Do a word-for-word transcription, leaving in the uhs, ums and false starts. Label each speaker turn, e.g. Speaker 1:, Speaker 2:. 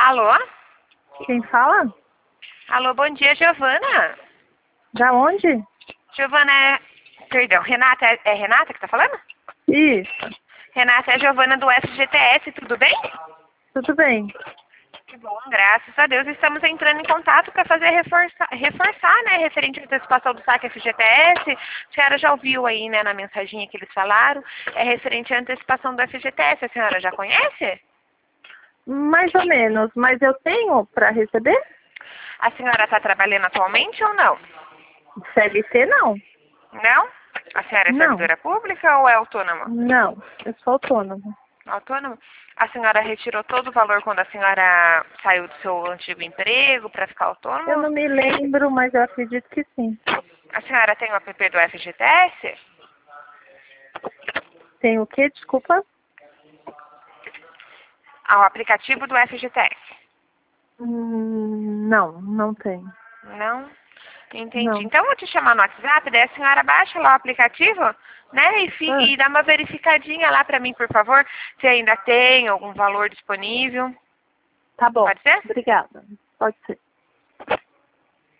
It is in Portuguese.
Speaker 1: Alô?
Speaker 2: Quem fala?
Speaker 1: Alô, bom dia, Giovana.
Speaker 2: Da onde?
Speaker 1: Giovana é... Perdão, Renata, é, é Renata que tá falando?
Speaker 2: Isso.
Speaker 1: Renata é a Giovana do F G T S, tudo bem?
Speaker 2: Tudo bem.
Speaker 1: Que bom, graças a Deus. Estamos entrando em contato para fazer reforçar, reforçar, né, referente à antecipação do saque F G T S. A senhora já ouviu aí, né, na mensaginha que eles falaram. É referente à antecipação do F G T S. A senhora já conhece?
Speaker 2: Mais ou menos, mas eu tenho para receber?
Speaker 1: A senhora está trabalhando atualmente ou não?
Speaker 2: C L T não.
Speaker 1: Não? A senhora é
Speaker 2: Não.
Speaker 1: servidora pública ou é autônoma?
Speaker 2: Não, eu sou autônoma.
Speaker 1: Autônoma? A senhora retirou todo o valor quando a senhora saiu do seu antigo emprego para ficar autônoma?
Speaker 2: Eu não me lembro, mas eu acredito que sim.
Speaker 1: A senhora tem o app do F G T S?
Speaker 2: Tem o quê? Desculpa?
Speaker 1: Ah, o aplicativo do F G T S?
Speaker 2: Hum, não, não tem.
Speaker 1: Não? Entendi.
Speaker 2: Não.
Speaker 1: Então eu vou te chamar no WhatsApp, daí a senhora baixa lá o aplicativo, né? E, fi-
Speaker 2: Ah,
Speaker 1: e dá uma verificadinha lá pra mim, por favor, se ainda tem algum valor disponível.
Speaker 2: tá bom.
Speaker 1: Pode ser?
Speaker 2: Obrigada. Pode ser.